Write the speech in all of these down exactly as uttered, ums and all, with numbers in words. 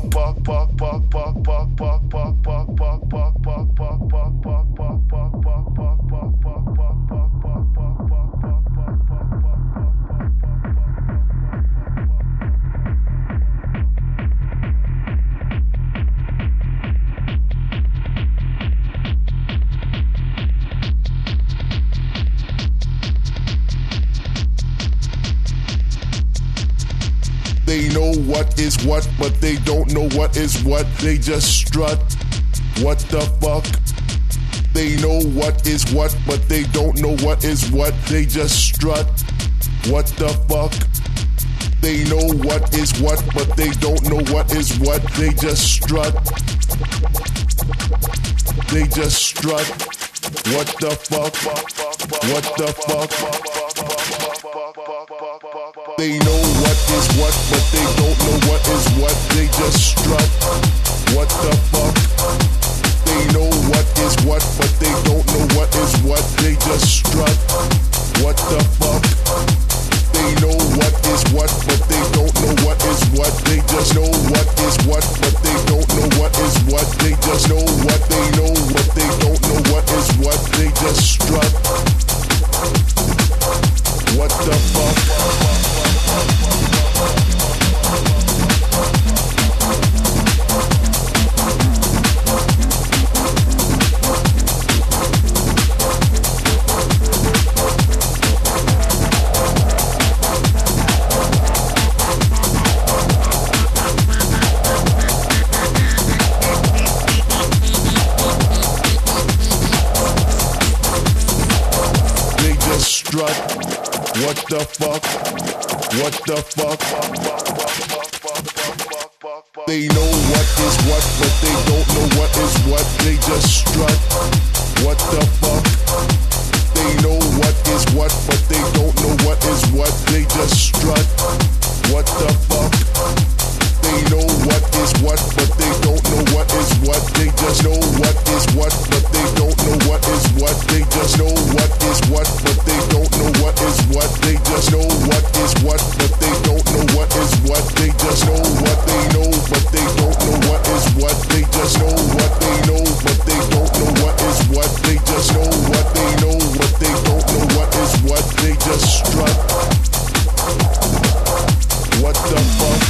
They know what is what, but they don't know what is what. They just strut. What the fuck? They know what is what, but they don't know what is what. They just strut. What the fuck? They know what is what, but they don't know what is what. They just strut. They just strut. What the fuck? What the fuck? They know what is what, but they don't know what is what. They just strut. What the fuck? They know what is what, but they don't know what is what. They just strut. What the fuck? They know what is what, but they don't know what is what. They just know what is what, but they don't know what is what. They just know what they know, but they don't know what is what. They just strut. What the fuck? Strut. What the fuck? What the fuck? They know what is what, but they don't know what is what. They just strut. What the fuck? They know what is what, but they don't know what is what. They just strut. What the fuck? They know what is what, but they don't know what is what. They just know what is what, but they don't know what is what. They just know what is what, but they don't know what is what. They just know what is what, but they don't know what is what. They just know what they know, but they don't know what is what. They just know what they know, but they don't know what is what. They just know what they know, but they don't know what is what. They just strut. What the fuck?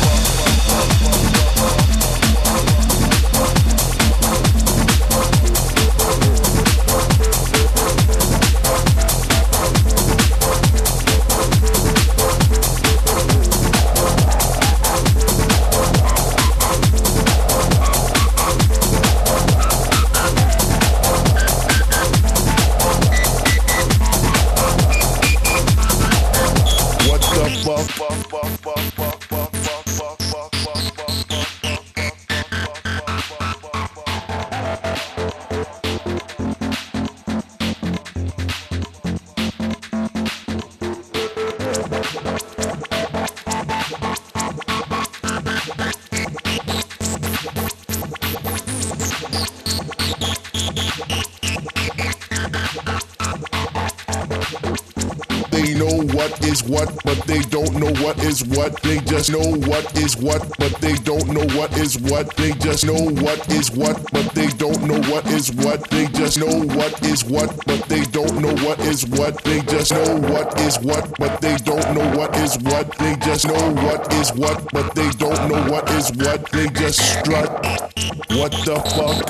They know what is what, but they don't know what is what. They just know what is what, but they don't know what is what. They just know what is what, but they don't know what is what. They just know what is what, but they don't know what is what. They just know what is what, but they don't know what is what. They just know what is what, but they don't know what is what. They just strut. What the fuck?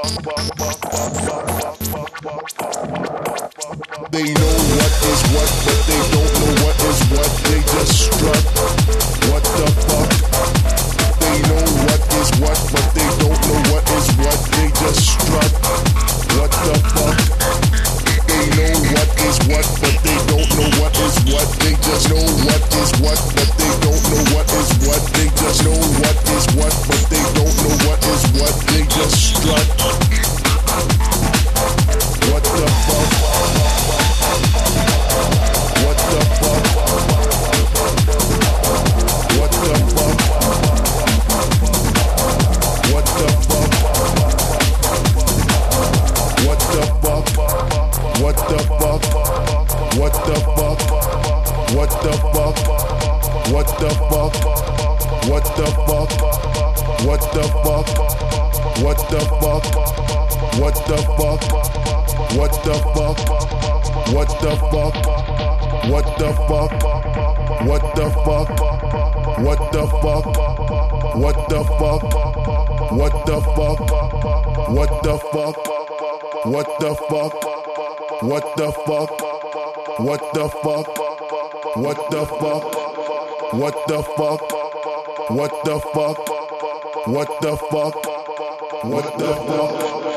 They know what is what, but they don't know what is what. They just strut. What the fuck? They know what is what, but they don't know what is what. They just strut. What the fuck? They know what is what, but they don't know what is what. They just know what is what, but they don't know what is what. They just know what is what, but they don't know what is what. They just strut. What the fuck? What the fuck? What the fuck? What the fuck? What the fuck? What the fuck? What the fuck? What the fuck? What the fuck? What the fuck? What the fuck? What the fuck? What the fuck? What the fuck? What the fuck? What the fuck? What the fuck? What the fuck? What the fuck? What the fuck? What the fuck? What the fuck? What the fuck? What the fuck? What the fuck? What the fuck? What the fuck? What the fuck? What the fuck?